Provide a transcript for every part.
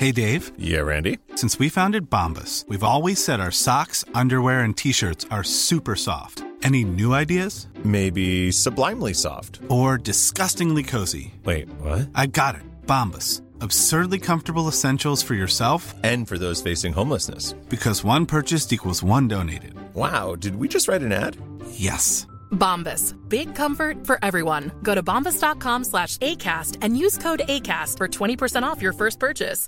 Hey, Dave. Yeah, Randy? Since we founded Bombas, we've always said our socks, underwear, and T-shirts are super soft. Any new ideas? Maybe sublimely soft. Or disgustingly cozy. Wait, what? I got it. Bombas. Absurdly comfortable essentials for yourself and for those facing homelessness. Because one purchased equals one donated. Wow, did we just write an ad? Yes. Bombas. Big comfort for everyone. Go to bombas.com/ACAST and use code ACAST for 20% off your first purchase.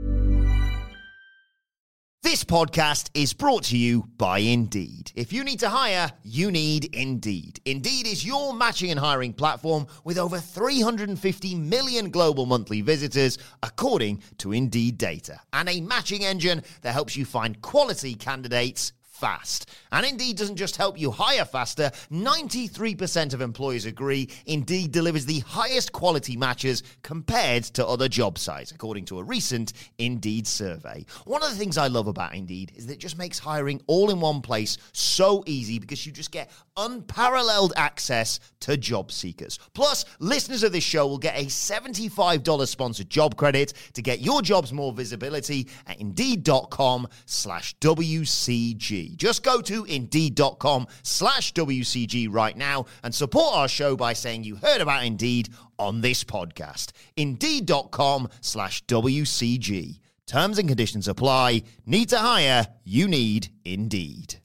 This podcast is brought to you by Indeed. If you need to hire, you need Indeed. Indeed is your matching and hiring platform with over 350 million global monthly visitors, according to Indeed data, and a matching engine that helps you find quality candidates fast. And Indeed doesn't just help you hire faster. 93% of employers agree Indeed delivers the highest quality matches compared to other job sites, according to a recent Indeed survey. One of the things I love about Indeed is that it just makes hiring all in one place so easy because you just get unparalleled access to job seekers. Plus, listeners of this show will get a $75 sponsored job credit to get your jobs more visibility at Indeed.com/WCG. Just go to Indeed.com/WCG right now and support our show by saying you heard about Indeed on this podcast. Indeed.com/WCG. Terms and conditions apply. Need to hire? You need Indeed.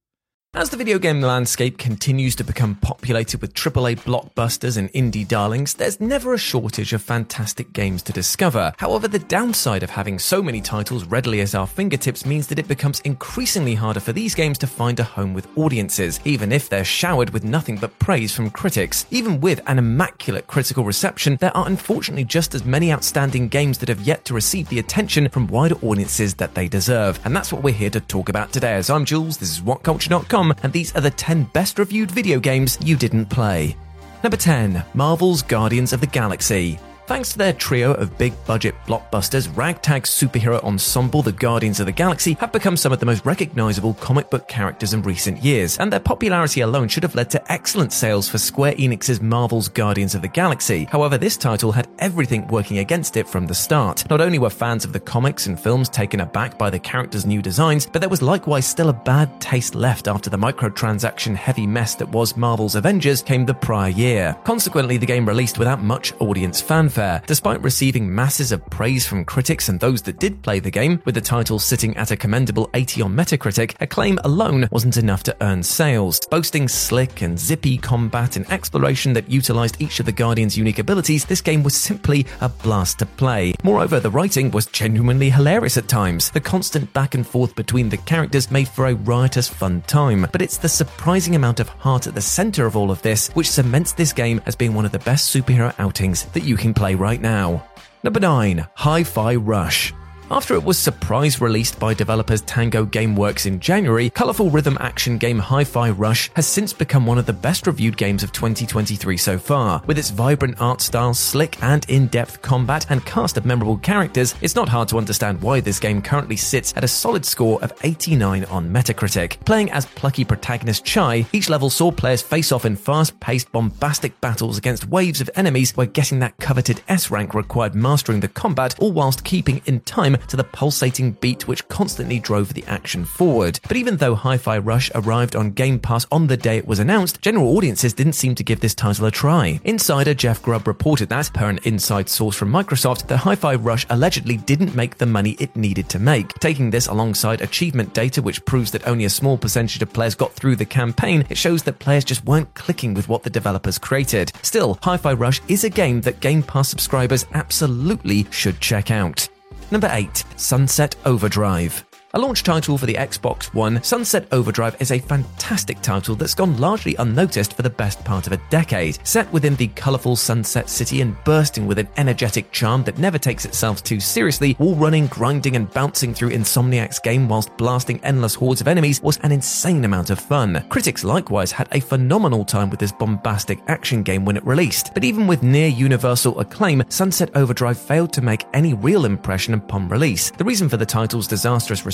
As the video game landscape continues to become populated with AAA blockbusters and indie darlings, there's never a shortage of fantastic games to discover. However, the downside of having so many titles readily at our fingertips means that it becomes increasingly harder for these games to find a home with audiences, even if they're showered with nothing but praise from critics. Even with an immaculate critical reception, there are unfortunately just as many outstanding games that have yet to receive the attention from wider audiences that they deserve. And that's what we're here to talk about today. As I'm Jules, this is WhatCulture.com, and these are the 10 best reviewed video games you didn't play. Number 10. Marvel's Guardians of the Galaxy. Thanks to their trio of big-budget blockbusters, ragtag superhero ensemble the Guardians of the Galaxy have become some of the most recognizable comic book characters in recent years, and their popularity alone should have led to excellent sales for Square Enix's Marvel's Guardians of the Galaxy. However, this title had everything working against it from the start. Not only were fans of the comics and films taken aback by the characters' new designs, but there was likewise still a bad taste left after the microtransaction-heavy mess that was Marvel's Avengers came the prior year. Consequently, the game released without much audience fanfare. Despite receiving masses of praise from critics and those that did play the game, with the title sitting at a commendable 80 on Metacritic, acclaim alone wasn't enough to earn sales. Boasting slick and zippy combat and exploration that utilized each of the Guardians' unique abilities, this game was simply a blast to play. Moreover, the writing was genuinely hilarious at times. The constant back and forth between the characters made for a riotous fun time. But it's the surprising amount of heart at the center of all of this which cements this game as being one of the best superhero outings that you can play right now. Number 9. Hi-Fi Rush. After it was surprise released by developers Tango Gameworks in January, colorful rhythm action game Hi-Fi Rush has since become one of the best reviewed games of 2023 so far. With its vibrant art style, slick and in-depth combat, and cast of memorable characters, it's not hard to understand why this game currently sits at a solid score of 89 on Metacritic. Playing as plucky protagonist Chai, each level saw players face off in fast-paced, bombastic battles against waves of enemies where getting that coveted S rank required mastering the combat, all whilst keeping in time to the pulsating beat which constantly drove the action forward. But even though Hi-Fi Rush arrived on Game Pass on the day it was announced, general audiences didn't seem to give this title a try. Insider Jeff Grubb reported that, per an inside source from Microsoft, that Hi-Fi Rush allegedly didn't make the money it needed to make. Taking this alongside achievement data which proves that only a small percentage of players got through the campaign, it shows that players just weren't clicking with what the developers created. Still, Hi-Fi Rush is a game that Game Pass subscribers absolutely should check out. Number 8. Sunset Overdrive. A launch title for the Xbox One, Sunset Overdrive is a fantastic title that's gone largely unnoticed for the best part of a decade. Set within the colourful Sunset City and bursting with an energetic charm that never takes itself too seriously, wall running, grinding and bouncing through Insomniac's game whilst blasting endless hordes of enemies was an insane amount of fun. Critics likewise had a phenomenal time with this bombastic action game when it released, but even with near universal acclaim, Sunset Overdrive failed to make any real impression upon release. The reason for the title's disastrous reception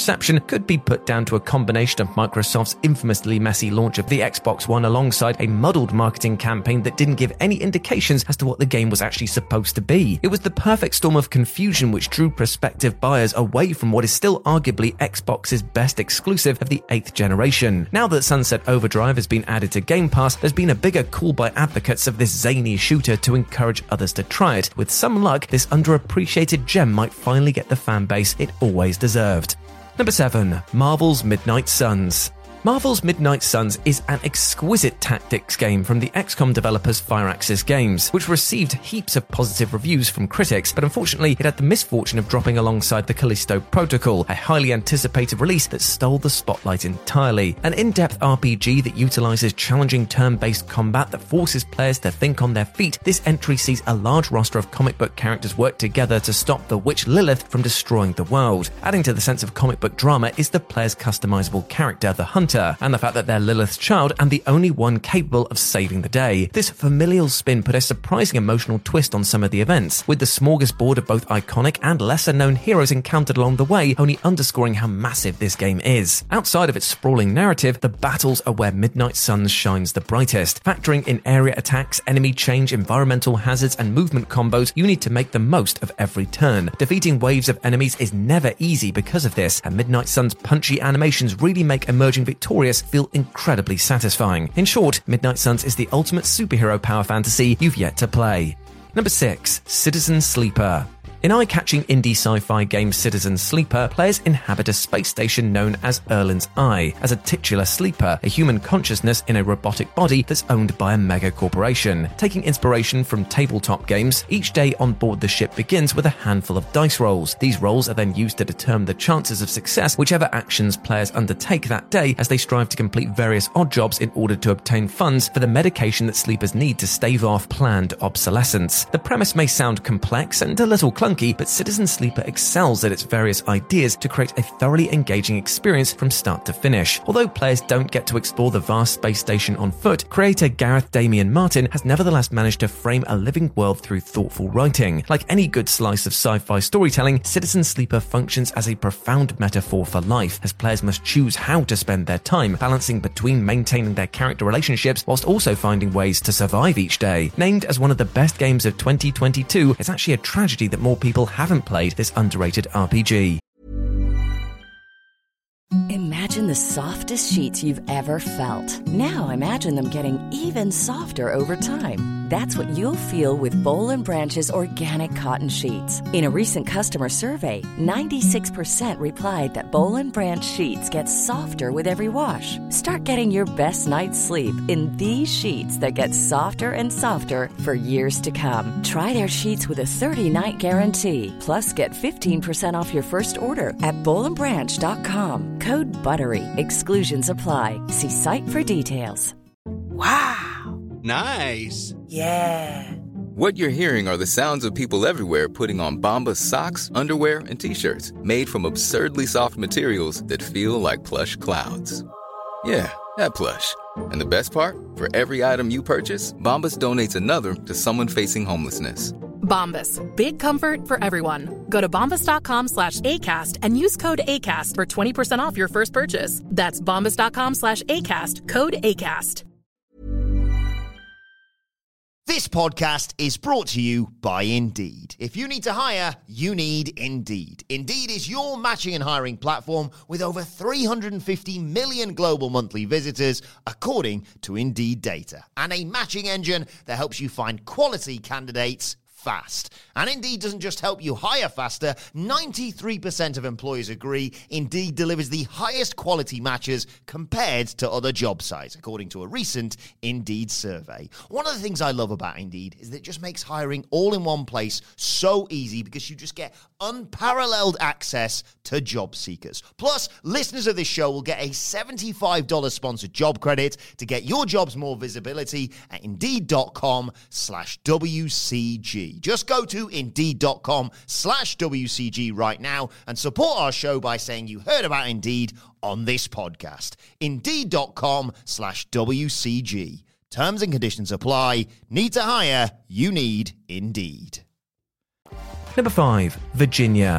reception could be put down to a combination of Microsoft's infamously messy launch of the Xbox One alongside a muddled marketing campaign that didn't give any indications as to what the game was actually supposed to be. It was the perfect storm of confusion which drew prospective buyers away from what is still arguably Xbox's best exclusive of the 8th generation. Now that Sunset Overdrive has been added to Game Pass, there's been a bigger call by advocates of this zany shooter to encourage others to try it. With some luck, this underappreciated gem might finally get the fan base it always deserved. Number 7. Marvel's Midnight Suns. Marvel's Midnight Suns is an exquisite tactics game from the XCOM developers Firaxis Games, which received heaps of positive reviews from critics, but unfortunately it had the misfortune of dropping alongside the Callisto Protocol, a highly anticipated release that stole the spotlight entirely. An in-depth RPG that utilizes challenging turn-based combat that forces players to think on their feet, this entry sees a large roster of comic book characters work together to stop the witch Lilith from destroying the world. Adding to the sense of comic book drama is the player's customizable character, the Hunter, and the fact that they're Lilith's child and the only one capable of saving the day. This familial spin put a surprising emotional twist on some of the events, with the smorgasbord of both iconic and lesser-known heroes encountered along the way, only underscoring how massive this game is. Outside of its sprawling narrative, the battles are where Midnight Suns shines the brightest. Factoring in area attacks, enemy change, environmental hazards, and movement combos, you need to make the most of every turn. Defeating waves of enemies is never easy because of this, and Midnight Suns' punchy animations really make emerging victorious feel incredibly satisfying. In short, Midnight Suns is the ultimate superhero power fantasy you've yet to play. Number 6. Citizen Sleeper. In eye-catching indie sci-fi game Citizen Sleeper, players inhabit a space station known as Erlin's Eye. As a titular sleeper, a human consciousness in a robotic body that's owned by a mega corporation. Taking inspiration from tabletop games, each day on board the ship begins with a handful of dice rolls. These rolls are then used to determine the chances of success whichever actions players undertake that day as they strive to complete various odd jobs in order to obtain funds for the medication that sleepers need to stave off planned obsolescence. The premise may sound complex and a little clunky, but Citizen Sleeper excels at its various ideas to create a thoroughly engaging experience from start to finish. Although players don't get to explore the vast space station on foot, creator Gareth Damian Martin has nevertheless managed to frame a living world through thoughtful writing. Like any good slice of sci-fi storytelling, Citizen Sleeper functions as a profound metaphor for life, as players must choose how to spend their time, balancing between maintaining their character relationships whilst also finding ways to survive each day. Named as one of the best games of 2022, it's actually a tragedy that more people haven't played this underrated RPG. Imagine the softest sheets you've ever felt. Now imagine them getting even softer over time. That's what you'll feel with Boll & Branch's organic cotton sheets. In a recent customer survey, 96% replied that Boll & Branch sheets get softer with every wash. Start getting your best night's sleep in these sheets that get softer and softer for years to come. Try their sheets with a 30-night guarantee. Plus, get 15% off your first order at bollandbranch.com. Code BUTTERY. Exclusions apply. See site for details. Wow. Nice. Yeah. What you're hearing are the sounds of people everywhere putting on Bombas socks, underwear, and T-shirts made from absurdly soft materials that feel like plush clouds. Yeah, that plush. And the best part? For every item you purchase, Bombas donates another to someone facing homelessness. Bombas. Big comfort for everyone. Go to bombas.com/ACAST and use code ACAST for 20% off your first purchase. That's bombas.com/ACAST. Code ACAST. This podcast is brought to you by Indeed. If you need to hire, you need Indeed. Indeed is your matching and hiring platform with over 350 million global monthly visitors, according to Indeed data, and a matching engine that helps you find quality candidates fast. And Indeed doesn't just help you hire faster. 93% of employers agree Indeed delivers the highest quality matches compared to other job sites, according to a recent Indeed survey. One of the things I love about Indeed is that it just makes hiring all in one place so easy because you just get unparalleled access to job seekers. Plus, listeners of this show will get a $75 sponsored job credit to get your jobs more visibility at Indeed.com/WCG. Just go to Indeed.com/WCG right now and support our show by saying you heard about Indeed on this podcast. Indeed.com/WCG. Terms and conditions apply. Need to hire? You need Indeed. Number 5. Virginia.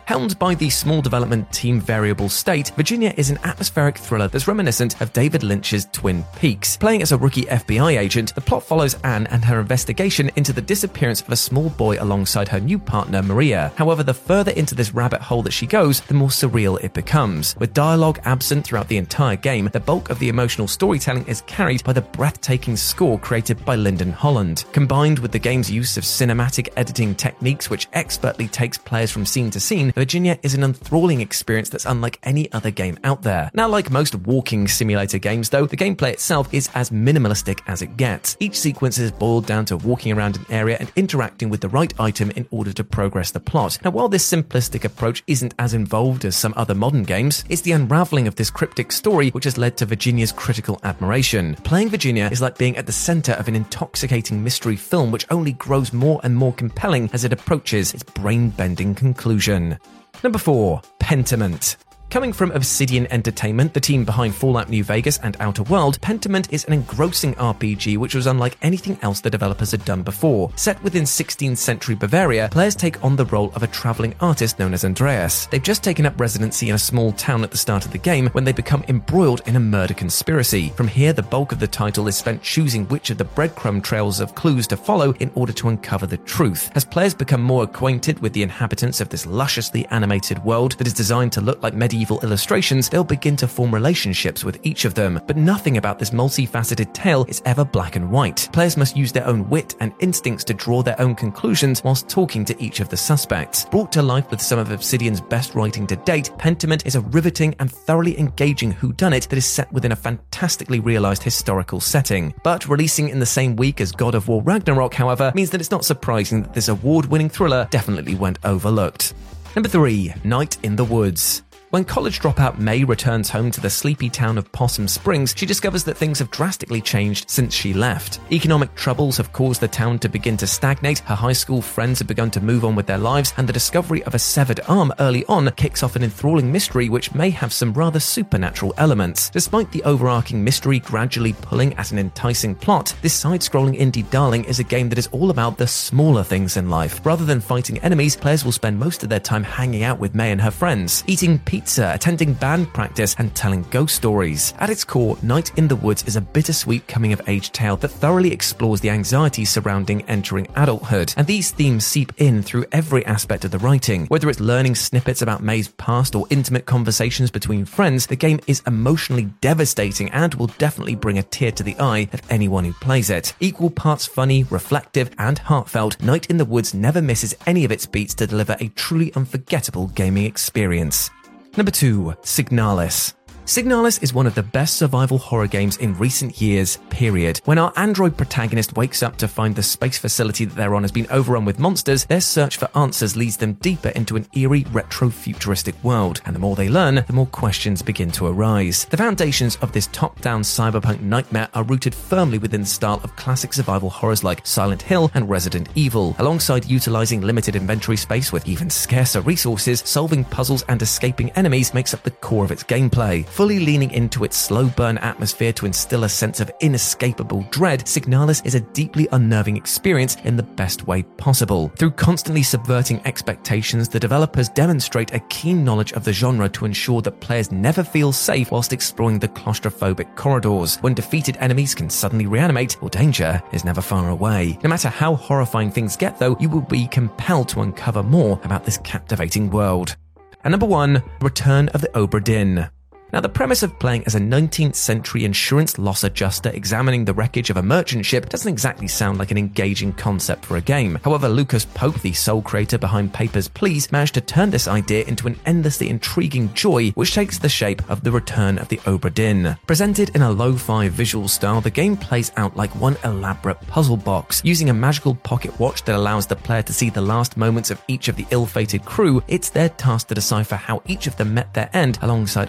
Helmed by the small development team Variable State, Virginia is an atmospheric thriller that's reminiscent of David Lynch's Twin Peaks. Playing as a rookie FBI agent, the plot follows Anne and her investigation into the disappearance of a small boy alongside her new partner Maria. However, the further into this rabbit hole that she goes, the more surreal it becomes. With dialogue absent throughout the entire game, the bulk of the emotional storytelling is carried by the breathtaking score created by Lyndon Holland. Combined with the game's use of cinematic editing techniques which expertly takes players from scene to scene, Virginia is an enthralling experience that's unlike any other game out there. Now, like most walking simulator games though, the gameplay itself is as minimalistic as it gets. Each sequence is boiled down to walking around an area and interacting with the right item in order to progress the plot. Now, while this simplistic approach isn't as involved as some other modern games, it's the unraveling of this cryptic story which has led to Virginia's critical admiration. Playing Virginia is like being at the center of an intoxicating mystery film which only grows more and more compelling as it approaches its brain-bending conclusion. Number 4. Pentiment. Coming from Obsidian Entertainment, the team behind Fallout New Vegas and Outer World, Pentiment is an engrossing RPG which was unlike anything else the developers had done before. Set within 16th century Bavaria, players take on the role of a traveling artist known as Andreas. They've just taken up residency in a small town at the start of the game when they become embroiled in a murder conspiracy. From here, the bulk of the title is spent choosing which of the breadcrumb trails of clues to follow in order to uncover the truth. As players become more acquainted with the inhabitants of this lusciously animated world that is designed to look like medieval illustrations, they'll begin to form relationships with each of them. But nothing about this multifaceted tale is ever black and white. Players must use their own wit and instincts to draw their own conclusions whilst talking to each of the suspects. Brought to life with some of Obsidian's best writing to date, Pentiment is a riveting and thoroughly engaging whodunit that is set within a fantastically realised historical setting. But releasing in the same week as God of War Ragnarok, however, means that it's not surprising that this award-winning thriller definitely went overlooked. Number 3. Night in the Woods. When college dropout May returns home to the sleepy town of Possum Springs, she discovers that things have drastically changed since she left. Economic troubles have caused the town to begin to stagnate, her high school friends have begun to move on with their lives, and the discovery of a severed arm early on kicks off an enthralling mystery which may have some rather supernatural elements. Despite the overarching mystery gradually pulling at an enticing plot, this side-scrolling indie darling is a game that is all about the smaller things in life. Rather than fighting enemies, players will spend most of their time hanging out with May and her friends, eating pizza, attending band practice, and telling ghost stories. At its core, Night in the Woods is a bittersweet coming-of-age tale that thoroughly explores the anxiety surrounding entering adulthood, and these themes seep in through every aspect of the writing. Whether it's learning snippets about May's past or intimate conversations between friends, the game is emotionally devastating and will definitely bring a tear to the eye of anyone who plays it. Equal parts funny, reflective, and heartfelt, Night in the Woods never misses any of its beats to deliver a truly unforgettable gaming experience. Number 2. Signalis. Signalis is one of the best survival horror games in recent years, period. When our android protagonist wakes up to find the space facility that they're on has been overrun with monsters, their search for answers leads them deeper into an eerie, retro-futuristic world, and the more they learn, the more questions begin to arise. The foundations of this top-down cyberpunk nightmare are rooted firmly within the style of classic survival horrors like Silent Hill and Resident Evil. Alongside utilizing limited inventory space with even scarcer resources, solving puzzles and escaping enemies makes up the core of its gameplay. Fully leaning into its slow-burn atmosphere to instill a sense of inescapable dread, Signalis is a deeply unnerving experience in the best way possible. Through constantly subverting expectations, the developers demonstrate a keen knowledge of the genre to ensure that players never feel safe whilst exploring the claustrophobic corridors. When defeated enemies can suddenly reanimate, or danger is never far away. No matter how horrifying things get though, you will be compelled to uncover more about this captivating world. And number 1, Return of the Obra Dinn. Now, the premise of playing as a 19th century insurance loss adjuster examining the wreckage of a merchant ship doesn't exactly sound like an engaging concept for a game. However, Lucas Pope, the sole creator behind Papers, Please, managed to turn this idea into an endlessly intriguing joy which takes the shape of The Return of the Obra Dinn. Presented in a lo-fi visual style, the game plays out like one elaborate puzzle box. Using a magical pocket watch that allows the player to see the last moments of each of the ill-fated crew, it's their task to decipher how each of them met their end alongside uncovering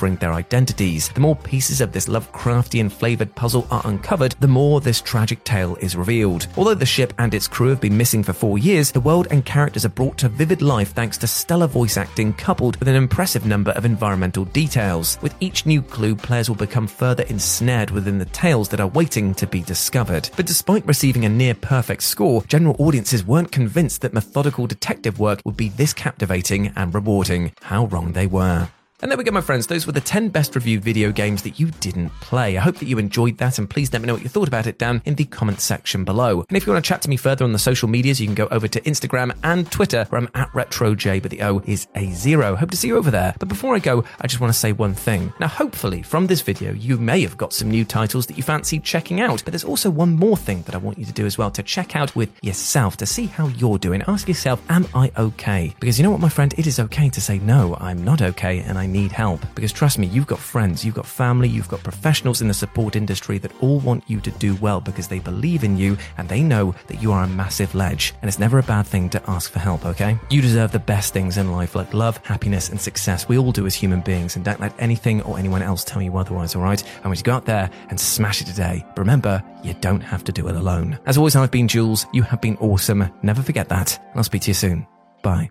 deciphering their identities. The more pieces of this Lovecraftian-flavored puzzle are uncovered, the more this tragic tale is revealed. Although the ship and its crew have been missing for 4 years, the world and characters are brought to vivid life thanks to stellar voice acting coupled with an impressive number of environmental details. With each new clue, players will become further ensnared within the tales that are waiting to be discovered. But despite receiving a near-perfect score, general audiences weren't convinced that methodical detective work would be this captivating and rewarding. How wrong they were. And there we go, my friends. Those were the 10 best reviewed video games that you didn't play. I hope that you enjoyed that, and please let me know what you thought about it down in the comments section below. And if you want to chat to me further on the social medias, you can go over to Instagram and Twitter, where I'm at RetroJ, but the O is a 0. Hope to see you over there. But before I go, I just want to say one thing. Now, hopefully, from this video, you may have got some new titles that you fancy checking out. But there's also one more thing that I want you to do as well, to check out with yourself, to see how you're doing. Ask yourself, am I okay? Because you know what, my friend? It is okay to say, no, I'm not okay, and I need help. Because trust me, you've got friends, you've got family, you've got professionals in the support industry that all want you to do well because they believe in you and they know that you are a massive ledge. And it's never a bad thing to ask for help, okay? You deserve the best things in life, like love, happiness, and success. We all do as human beings, and don't let anything or anyone else tell you otherwise, alright? I want you to go out there and smash it today. But remember, you don't have to do it alone. As always, I've been Jules. You have been awesome. Never forget that. And I'll speak to you soon. Bye.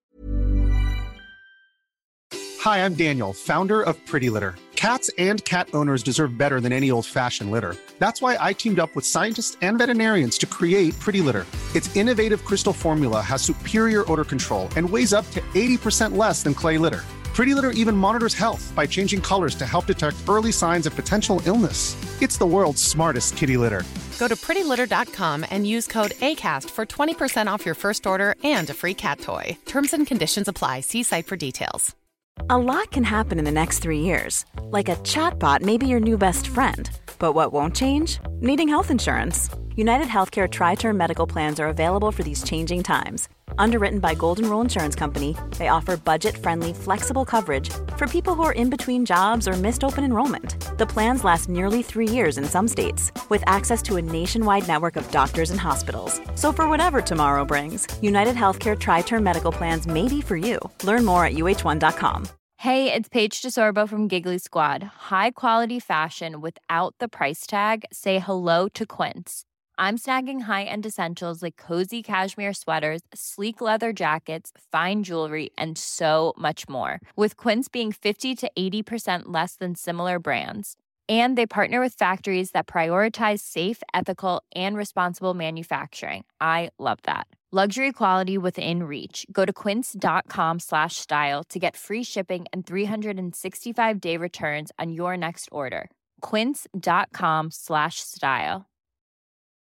Hi, I'm Daniel, founder of Pretty Litter. Cats and cat owners deserve better than any old-fashioned litter. That's why I teamed up with scientists and veterinarians to create Pretty Litter. Its innovative crystal formula has superior odor control and weighs up to 80% less than clay litter. Pretty Litter even monitors health by changing colors to help detect early signs of potential illness. It's the world's smartest kitty litter. Go to prettylitter.com and use code ACAST for 20% off your first order and a free cat toy. Terms and conditions apply. See site for details. A lot can happen in the next 3 years. Like a chatbot may be your new best friend. But what won't change? Needing health insurance. United Healthcare Tri-Term Medical Plans are available for these changing times. Underwritten by Golden Rule Insurance Company, they offer budget-friendly, flexible coverage for people who are in between jobs or missed open enrollment. The plans last nearly 3 years in some states, with access to a nationwide network of doctors and hospitals. So for whatever tomorrow brings, United Healthcare Tri-Term Medical Plans may be for you. Learn more at uh1.com. Hey, it's Paige DeSorbo from Giggly Squad. High quality fashion without the price tag. Say hello to Quince. I'm snagging high-end essentials like cozy cashmere sweaters, sleek leather jackets, fine jewelry, and so much more. With Quince being 50 to 80% less than similar brands. And they partner with factories that prioritize safe, ethical, and responsible manufacturing. I love that. Luxury quality within reach. Go to quince.com/style to get free shipping and 365-day returns on your next order. Quince.com/style.